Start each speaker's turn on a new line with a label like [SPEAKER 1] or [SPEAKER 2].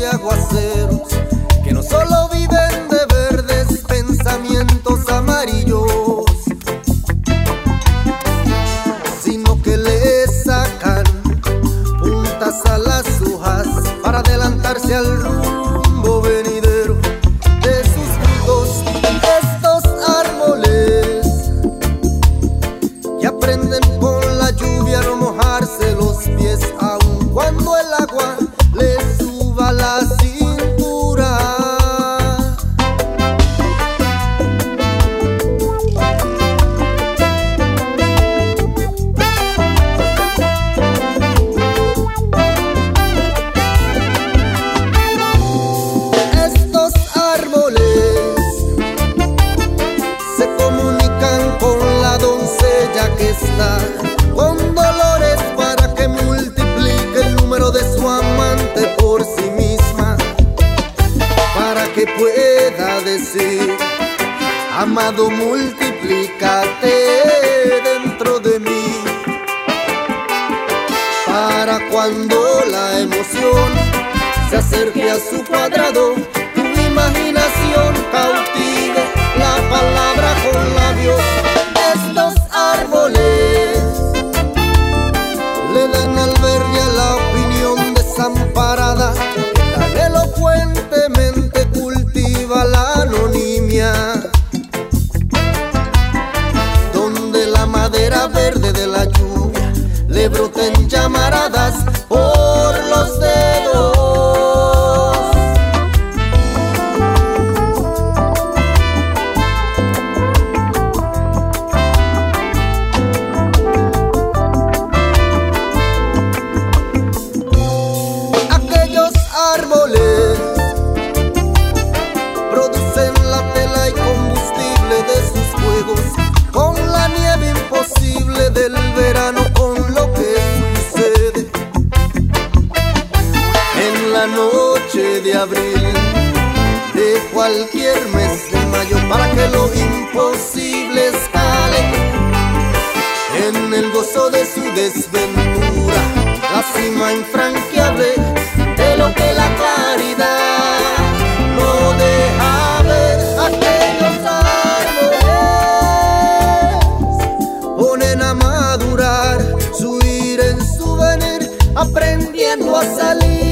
[SPEAKER 1] aguaceros que no solo viven de verdes pensamientos amarillos, sino que le sacan puntas a las hojas para adelantarse al rumbo venidero de sus frutos. Estos árboles que aprenden con la lluvia a no mojarse los pies, aun cuando el agua les suba la cintura. Estos árboles se comunican con la doncella que está con dolores para que multiplique el número de su amante por sí misma, para que pueda decir: amado, multiplícate dentro de mí, para cuando la emoción se acerque a su cuadrado, tu imaginación cautive la palabra con labios. Estos árboles le dan albergue a la opinión desamparada que tan elocuentemente cultiva la anonimia, donde la madera verde de la lluvia le broten llamaradas por los dedos. Aquellos árboles producen la tela y combustible de sus fuegos, con la nieve imposible del verano, con lo que sucede en la noche de abril de cualquier mes de mayo, para que lo imposible escale en el gozo de su desventura, la cima infranqueable de lo que la claridad no deja ver. Aquellos árboles ponen a madurar su ir en su venir, aprendiendo a salir